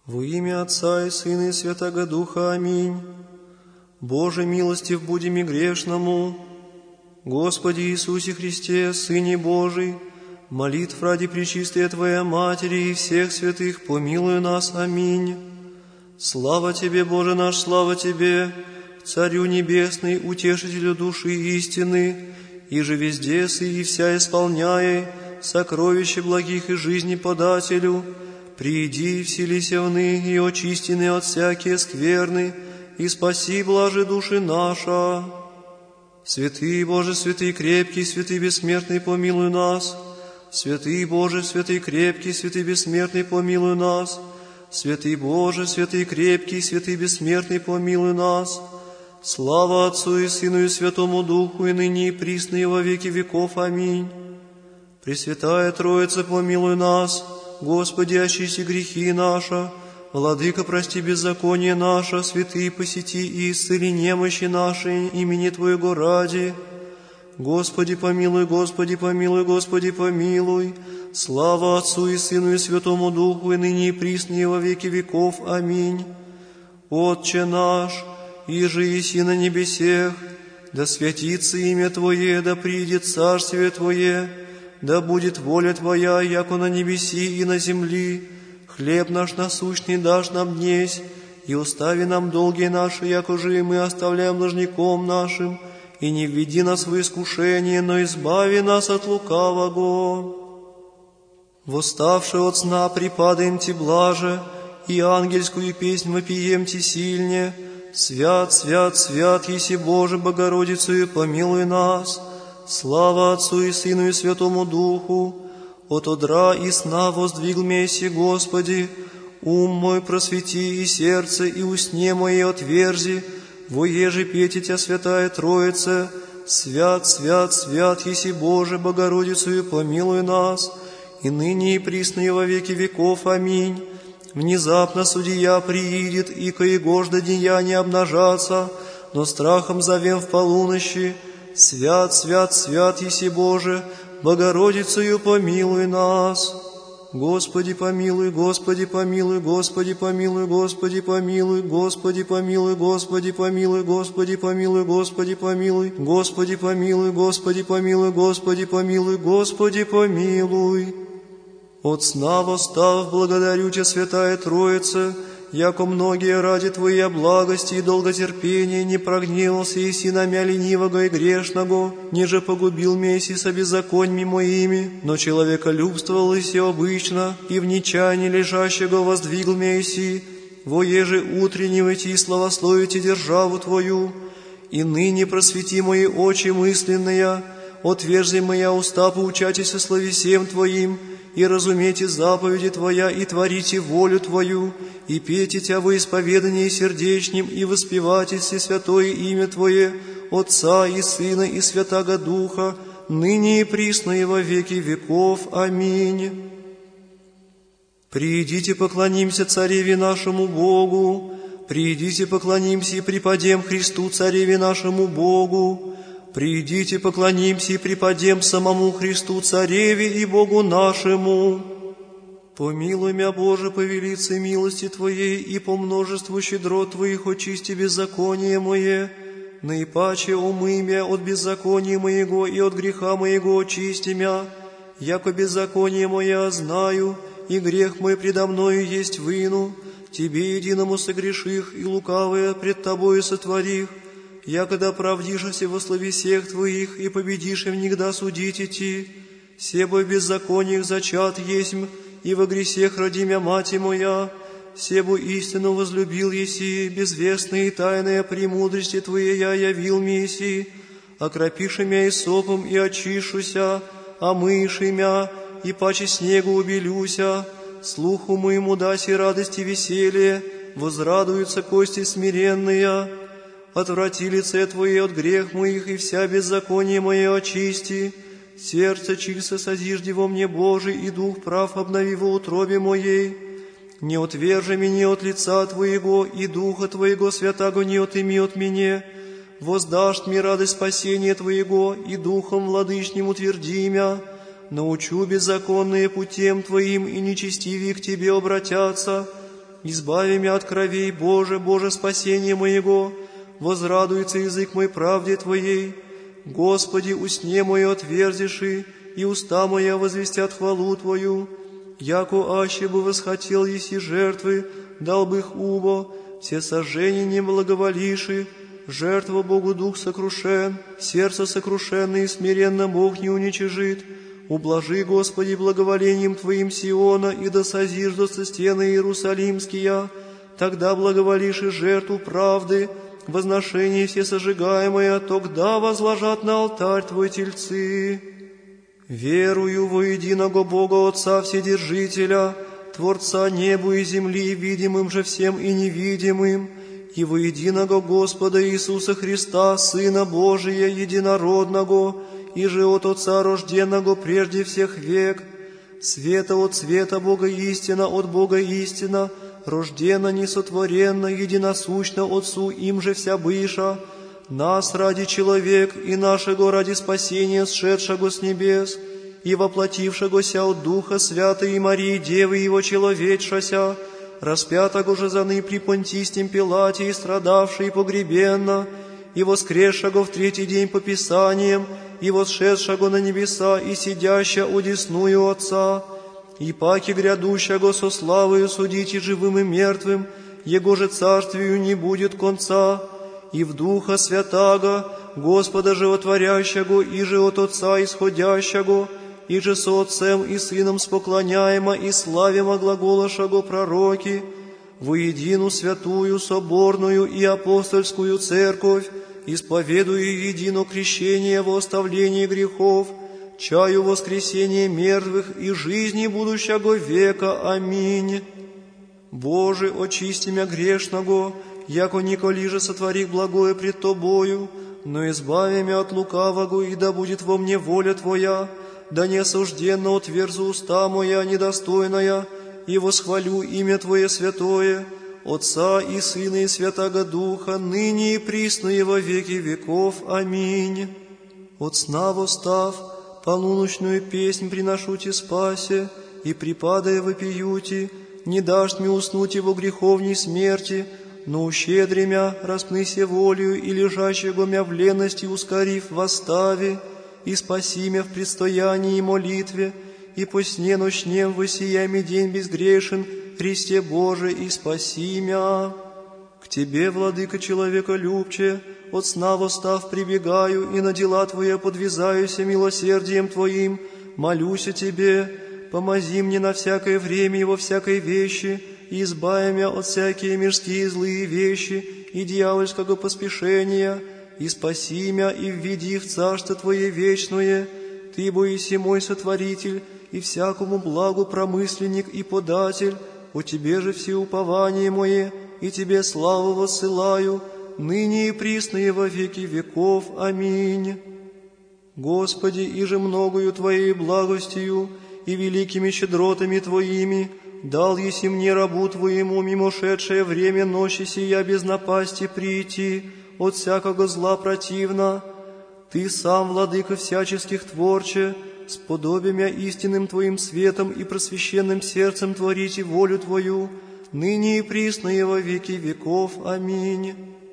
Во имя Отца и Сына и Святаго Духа. Аминь. Боже, милостив будем и грешному. Господи Иисусе Христе, Сыне Божий, молитв ради пречистия Твоя Матери и всех святых, помилуй нас. Аминь. Слава Тебе, Боже наш, слава Тебе, Царю Небесный, Утешителю души истины, и же везде сы и вся исполняй сокровища благих и жизни подателю. Приди, вселися вны и очистины от всякие скверны, и спаси, блаже души наша. Святый Боже, святый крепкий, святый бессмертный, помилуй нас. Святый Боже, святый крепкий, святый бессмертный, помилуй нас. Святый Боже, святый крепкий, святый бессмертный, помилуй нас. Слава Отцу и Сыну и Святому Духу, и ныне и присно и во веки веков. Аминь. Пресвятая Троица, помилуй нас. Господи, очисти грехи наши. Владыка, прости беззаконие наше. Святые, посети и исцели немощи наши имени Твоего ради. Господи, помилуй, Господи, помилуй, Господи, помилуй. Слава Отцу и Сыну и Святому Духу, и ныне и присно и во веки веков. Аминь. Отче наш, иже еси на небесех, да святится имя Твое, да придет царствие Твое, да будет воля Твоя, яко на небеси и на земли. Хлеб наш насущный дашь нам днесь, и остави нам долги наши, яко же и мы оставляем должником нашим, и не введи нас в искушение, но избави нас от лукавого. Восставши от сна, припадаем Ти блаже, и ангельскую песнь вопием Ти сильне. Свят, свят, свят, еси Боже, Богородицею, помилуй нас. Слава Отцу и Сыну и Святому Духу. От одра и сна воздвигл месси, Господи. Ум мой просвети, и сердце, и усне мои отверзи. Воеже пети Тя, Святая Троица. Свят, свят, свят, еси Боже, Богородицею, помилуй нас. И ныне и присно и во веки веков. Аминь. Внезапно судья приидет, и коегожда деяния обнажатся, но страхом зовем в полунощи. Свят, свят, свят, еси Боже, Богородицею, помилуй нас. Господи, помилуй, Господи, помилуй, Господи, помилуй, Господи, помилуй, Господи, помилуй, Господи, помилуй, Господи, помилуй, Господи, помилуй, Господи, помилуй, Господи, помилуй, Господи, помилуй, Господи, помилуй. От сна восстав, благодарю Тя, Святая Троица, яко многие ради Твоей благости и долготерпения не прогневался еси на мя ленивого и грешного, ниже погубил меси со беззаконьми моими, но человеколюбствовал еси обычно, и в нечаянии лежащего воздвигл меси, воеже утреннивайте и славословите державу Твою, и ныне просвети мои очи мысленные, отверзи моя уста, поучайтесь о слове всем Твоим, и разумейте заповеди Твоя, и творите волю Твою, и пейте Тя во исповедании сердечнем, и воспевайте все святое имя Твое, Отца и Сына и Святаго Духа, ныне и присно и во веки веков. Аминь. Придите, поклонимся Цареве нашему Богу, придите, поклонимся и преподем Христу, Цареве нашему Богу. Придите, поклонимся и преподем самому Христу, Цареве и Богу нашему. Помилуй мя, Боже, по велице милости Твоей, и по множеству щедрот Твоих очисти беззаконие мое. Наипаче умый мя от беззакония моего и от греха моего очисти мя, яко беззаконие мое знаю, и грех мой предо мною есть вину. Тебе единому согреших, и лукавое пред Тобою сотворих, якогда правдишься во слове всех Твоих, и победишь им нигда судить идти. Себо в беззакониях зачат есмь, и во гресех роди мя мать моя. Себо истину возлюбил еси, безвестные и тайные премудрости Твоей я явил меси. Окропиши мя исопом, и очишуся, омыши мя, и паче снегу убелюся. Слуху моему даси радость и веселье, возрадуются кости смиренные. Отврати лице Твое от грех моих, и вся беззаконие мое очисти. Сердце чисто созижди во мне, Божий, и дух прав обнови во утробе моей. Не отвержи меня от лица Твоего, и духа Твоего святаго не отыми от меня. Воздашь мне радость спасения Твоего, и духом владычним утверди мя. Научу беззаконные путем Твоим, и нечестивые к Тебе обратятся. избави меня от кровей, Боже, Боже, спасение моего, возрадуется язык мой правде Твоей. Господи, усне мое отверзиши, и уста моя возвестят хвалу Твою. Яко аще бы восхотел еси жертвы, дал бы их убо, все сожжения не благоволиши, жертва Богу дух сокрушен, сердце сокрушенное и смиренно Бог не уничижит. Ублажи, Господи, благоволением Твоим Сиона, и да созиждутся стены Иерусалимские, тогда благоволишь и жертву правды, возношение все сожигаемое, тогда возложат на алтарь Твой тельцы. Верую во единого Бога Отца Вседержителя, Творца небу и земли, видимым же всем и невидимым, и во единого Господа Иисуса Христа, Сына Божия, единородного, и же от Отца рожденного прежде всех век, света от света Бога истина, от Бога истина, рождена, несотворенна, единосущна Отцу, им же вся быша, нас ради человек и нашего ради спасения, сшедшего с небес, и воплотившегося от Духа Святой и Марии Девы Его человечшася, распятого же заны при Понтистем Пилате и страдавший погребенно, и воскресшего в третий день по Писаниям, и восшедшего на небеса, и сидяща одесную Отца, и паки грядущего со славою судить и живым и мертвым, Его же царствию не будет конца, и в Духа Святаго, Господа животворящего, и же от Отца исходящего, и же со Отцем и Сыном споклоняемо и славимо глаголошего пророки, воедину святую, соборную и апостольскую церковь, исповедую едино крещение во оставлении грехов, чаю воскресения мертвых и жизни будущего века. Аминь. Боже, очисти мя грешного, яко николи же сотворих благое пред Тобою, но избави мя от лукавого, и да будет во мне воля Твоя, да не осужденно отверзу уста моя недостойная, и восхвалю имя Твое святое, Отца и Сына и Святаго Духа, ныне и присно и во веки веков. Аминь. От сна восстав, полуночную песнь приношути спасе, и припадая вопиюти, не дашь мне уснуть его греховней смерти, но ущедри мя, распныся волею, и лежащего мя в ленности ускорив восстави, и спаси мя в предстоянии и молитве, и по сне ночнем воссияй ми день безгрешен, Христе Боже, и спаси мя. К Тебе, Владыка человеколюбче, от сна восстав прибегаю, и на дела Твои подвязаюся милосердием Твоим, молюся Тебе, помози мне на всякое время и во всякой вещи, и избави мя от всякие мирские злые вещи и дьявольского поспешения, и спаси мя и введи в Царство Твое вечное. Ты, бо еси мой сотворитель, и всякому благу промысленник и податель, о Тебе же все упование мое, и Тебе славу воссылаю, ныне и присно и во веки веков. Аминь. Господи, иже многою Твоей благостью и великими щедротами Твоими дал еси мне рабу Твоему мимошедшее время ночи сия без напасти прийти от всякого зла противно. Ты сам, Владыка всяческих творче, сподоби мя истинным Твоим светом и просвященным сердцем творите волю Твою, ныне и присно и во веки веков. Аминь.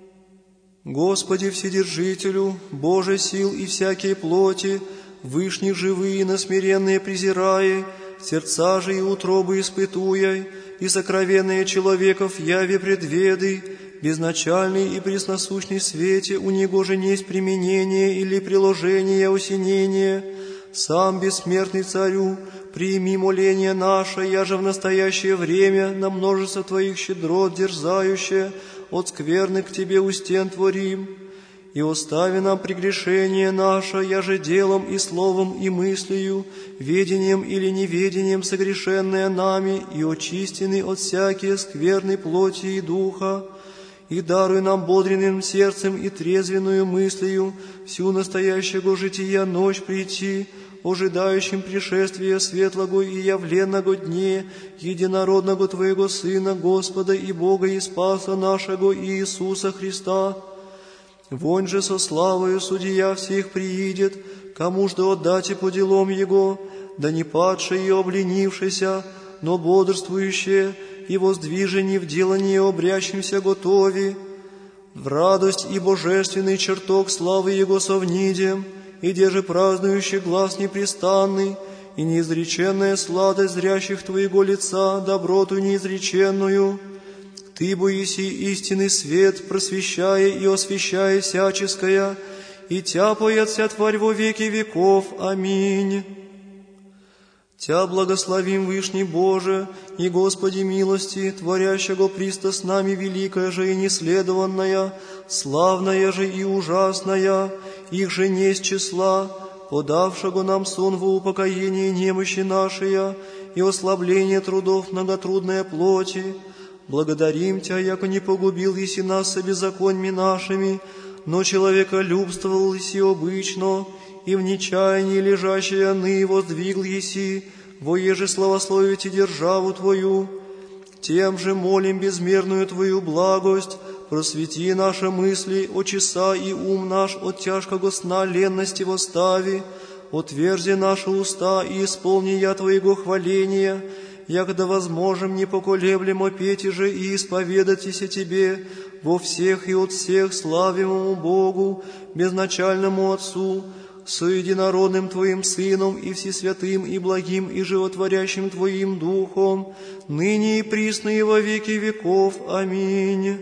Господи Вседержителю, Боже сил и всякие плоти, вышних живые, но смиренные презирая, сердца же и утробы испытуя, и сокровенные человеков яви предведы, безначальный и пресносущный свете, у него же несть применение или приложение осенения. Сам бессмертный Царю, прими моление наше, я же в настоящее время на множество Твоих щедрот дерзающее, от скверны к Тебе у стен творим. И остави нам прегрешение наше, я же делом и словом и мыслью, ведением или неведением согрешенное нами, и очистены от всякие скверны плоти и духа. И даруй нам бодренным сердцем и трезвенную мыслью всю настоящего жития ночь прийти, ожидающим пришествия светлого и явленного дне, единородного Твоего Сына, Господа и Бога и Спаса нашего Иисуса Христа. Вонь же со славою судья всех приидет, кому ж да отдати по делам Его, да не падшие и обленившиеся, но бодрствующие, и воздвижени в делании обрящимся готови, в радость и божественный чертог славы Его совнидем, и деже празднующий глаз непрестанный, и неизреченная сладость зрящих Твоего лица, доброту неизреченную. Ты, боиси истинный свет, просвещая и освещая всяческое, и тяпает вся тварь во веки веков. Аминь. Тя благословим, Вышний Боже, и Господи милости, творящего присто с нами великая же и неследованная, славная же и ужасная, их же не с числа, подавшего нам сон во упокоение немощи нашей и ослабление трудов многотрудной плоти. Благодарим Тя, яко не погубил еси нас со беззаконьми нашими, но человеколюбствовал еси обычно, и в нечаянии лежащие ны воздвигл еси, воеже славословите державу Твою. Тем же молим безмерную Твою благость, просвети наши мысли, очеса и ум наш от тяжкого сна ленности восстави, отверзи наши уста и исполни я Твоего хваления, якогда возможем непоколеблемо петь же и исповедатися Тебе во всех и от всех славимому Богу, безначальному Отцу, со единородным Твоим Сыном и всесвятым и благим и животворящим Твоим Духом, ныне и присно и во веки веков. Аминь.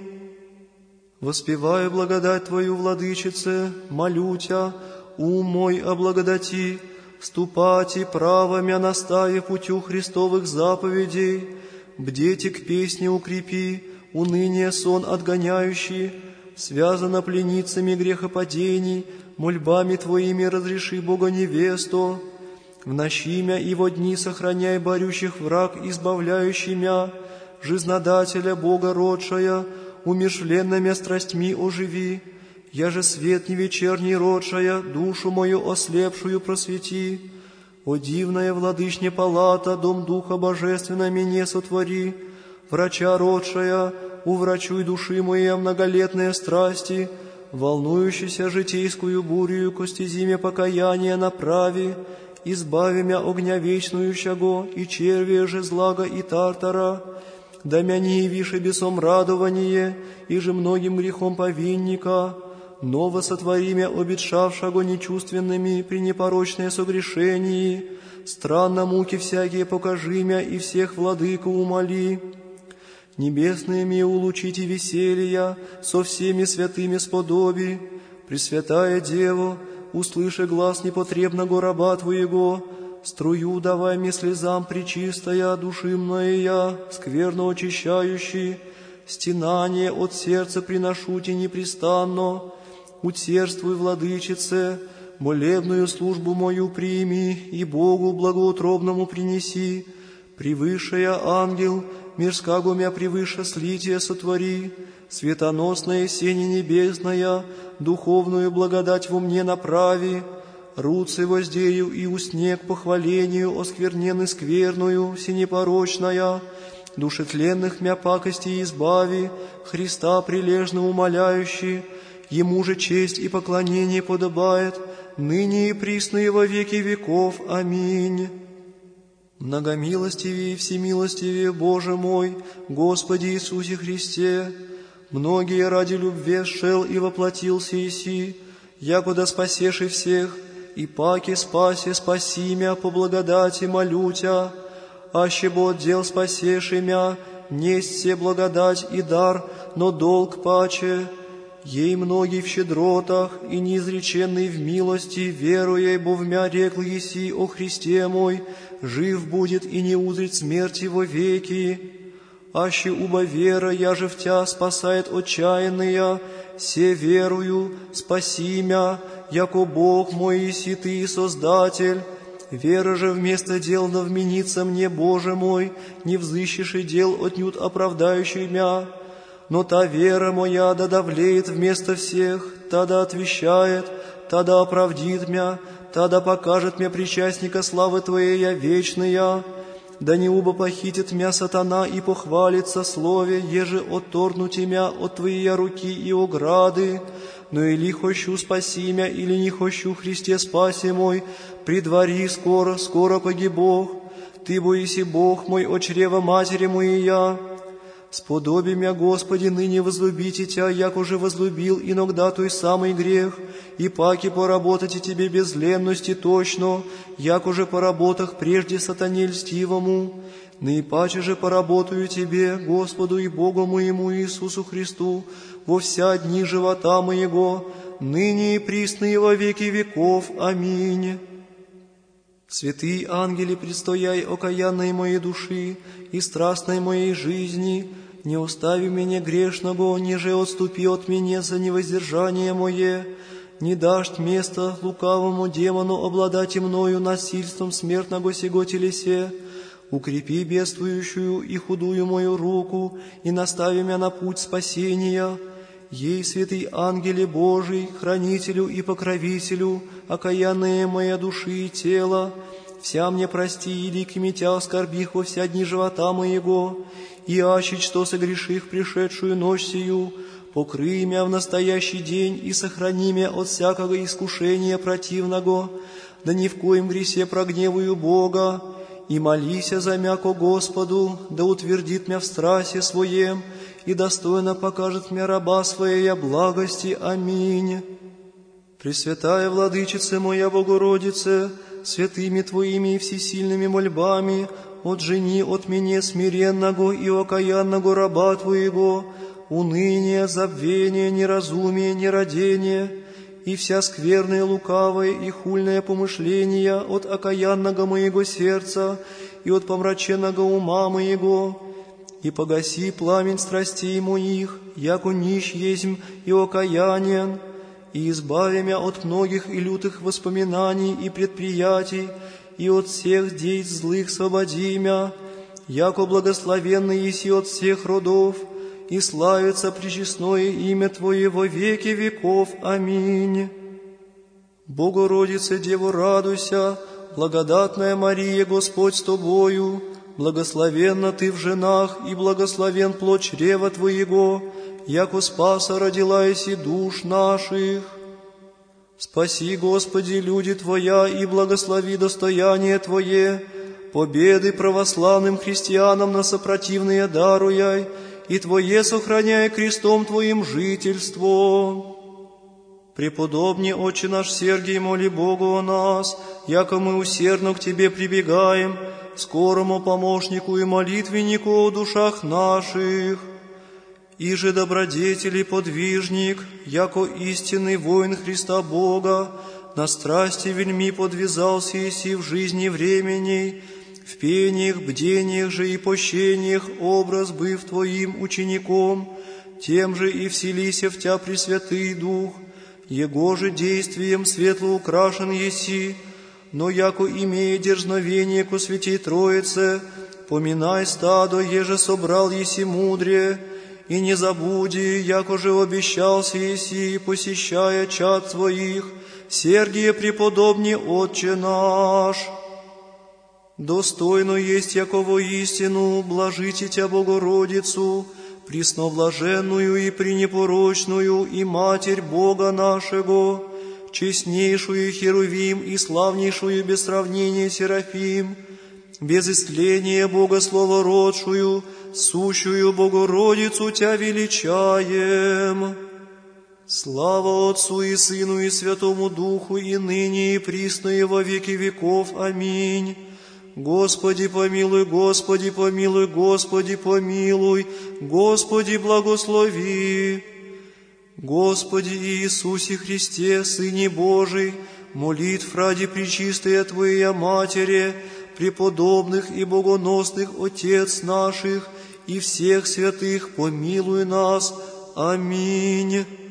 Воспевая благодать Твою, Владычице, молю Тя, ум мой облагодати, вступать и право мя настави путю Христовых заповедей, бдете к песне укрепи, уныние сон отгоняющий, связано пленницами грехопадений, мольбами Твоими разреши Бога невесту, в нощи мя и во дни сохраняй борющих враг, избавляющий мя, жизнодателя Бога родшая, умершленными страстьми оживи, я же свет не вечерний родшая, душу мою ослепшую просвети. О дивная владычня палата, дом Духа Божественно меня сотвори, врача родшая, уврачуй души моей многолетные страсти, волнующейся житейскую бурю ко стезиме покаяния направи, избави мя огня вечнующего и червя же злага и тартара, да мя не явиши бесом радование, и же многим грехом повинника, ново сотвори мя обетшавшего нечувственными при непорочное согрешении, странно муки всякие покажи мя и всех владыку умоли. Небесные ми улучите веселья, со всеми святыми сподоби, Пресвятая Дева, услыши глаз непотребного раба Твоего, струю давай мне слезам пречистая, души моя, скверно очищающий, стенание от сердца приношу Те непрестанно, утвердствуй, Владычице, молебную службу мою прими и Богу благоутробному принеси, превышая ангел, мирского мя превыше слития сотвори, светоносная сени небесная, духовную благодать во мне направи, руцы воздею и усне к похвалению осквернены скверную, синепорочная, душетленных мя пакости избави, Христа прилежно умоляющий, Ему же честь и поклонение подобает, ныне и присно и во веки веков. Аминь. Многомилостивее и всемилостивее Боже мой, Господи Иисусе Христе, многие ради любви шел и воплотился еси, якуда спасеши всех, и паки спаси, спаси мя, по благодати молю Тя, аще бы отдел спасеши мя, несть все благодать и дар, но долг паче, ей многие в щедротах и неизреченный в милости, веруя, бо в мя рекл еси о Христе мой, жив будет и не узрит смерти во веки. Аще уба вера, я же в Тя спасает отчаянная, се верую, спаси мя, яко Бог мой еси Ты, Создатель. Вера же вместо дел да вменится мне, Боже мой, не взыщешь и дел отнюдь оправдающий мя. Но та вера моя да давлеет вместо всех, та да отвещает, та да оправдит мя, та да покажет мне причастника славы Твоей вечная. Да не убо похитит мя сатана и похвалится слове, еже отторнути мя от Твоей руки и ограды. Но или хощу спаси мя, или не хощу Христе спаси мой, предвари скоро, скоро погибох. Ты боиси Бог мой, от чрева матери моей я. Сподоби мя, Господи, ныне возлюбите Тя, як уже возлюбил иногда той самый грех, и паки поработайте Тебе без ленности точно, як уже поработах прежде сатане льстивому. Наипаче же поработаю Тебе, Господу и Богу моему Иисусу Христу, во вся дни живота моего, ныне и присно и во веки веков. Аминь. Святые ангели, предстояй окаянной моей души и страстной моей жизни, не остави меня грешного, ниже отступи от меня за невоздержание мое, не дашь места лукавому демону обладать и мною насильством смертного сего телесе, укрепи бедствующую и худую мою руку и настави меня на путь спасения. Ей, святый ангеле Божий, хранителю и покровителю, окаянная моя души и тела, вся мне прости, и ликами Тя оскорбих во вся дни живота моего, и ачить, что согреших пришедшую ночь сию, покрый мя в настоящий день и сохрани мя от всякого искушения противного, да ни в коем гресе прогневую Бога, и молися за мя ко Господу, да утвердит мя в страсе своем, и достойно покажет мне раба Своей благости. Аминь. Пресвятая Владычица моя Богородице, святыми Твоими и всесильными мольбами, отжени от меня смиренного и окаянного раба Твоего, уныние, забвение, неразумие, нерадение, и вся скверное, лукавое и хульное помышление от окаянного моего сердца и от помраченного ума моего, и погаси пламень страстей моих, яко нищ есмь и окаянен, и избави мя от многих и лютых воспоминаний и предприятий, и от всех действ злых свободи мя, яко благословенный еси от всех родов, и славится пречестное имя Твое во веки веков. Аминь. Богородице, Дева, радуйся, благодатная Мария, Господь с Тобою, благословенна Ты в женах, и благословен плод чрева Твоего, яко спаса родила еси душ наших. Спаси, Господи, люди Твоя, и благослови достояние Твое, победы православным христианам на сопротивные даруяй, и Твое сохраняй крестом Твоим жительство. Преподобный Отче наш Сергий, моли Богу о нас, яко мы усердно к Тебе прибегаем, скорому помощнику и молитвеннику о душах наших. Иже добродетель и подвижник, яко истинный воин Христа Бога, на страсти вельми подвязался еси в жизни времени, в пениях, бдениях же и пощениях образ быв Твоим учеником, тем же и вселися в Тя Пресвятый Дух, Его же действием светло украшен еси, но яко имея дерзновение ко Святей Троице, поминай стадо, еже собрал еси мудрее, и не забуди, яко же обещался еси, посещая чад своих, Сергия преподобный Отче наш. Достойно есть яково истину блажите Тя Богородицу, пресноблаженную и пренепорочную, и Матерь Бога нашего, честнейшую Херувим и славнейшую без сравнения Серафим, без истления Бога словородшую, сущую Богородицу Тя величаем. Слава Отцу и Сыну и Святому Духу, и ныне, и присно, и во веки веков. Аминь. Господи помилуй, Господи помилуй, Господи помилуй, Господи благослови. Господи Иисусе Христе, Сыне Божий, молитв ради пречистая Твоя Матери, преподобных и богоносных Отец наших и всех святых, помилуй нас. Аминь.